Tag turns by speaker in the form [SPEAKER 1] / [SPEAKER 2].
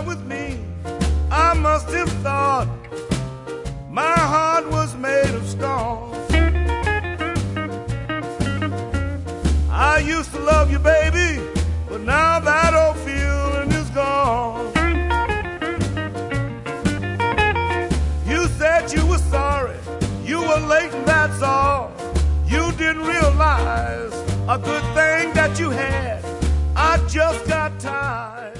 [SPEAKER 1] with me, I must have thought my heart was made of stone. I used to love you, baby, but now that old feeling is gone. You said you were sorry, you were late and that's all. You didn't realize a good thing that you had. I just got tired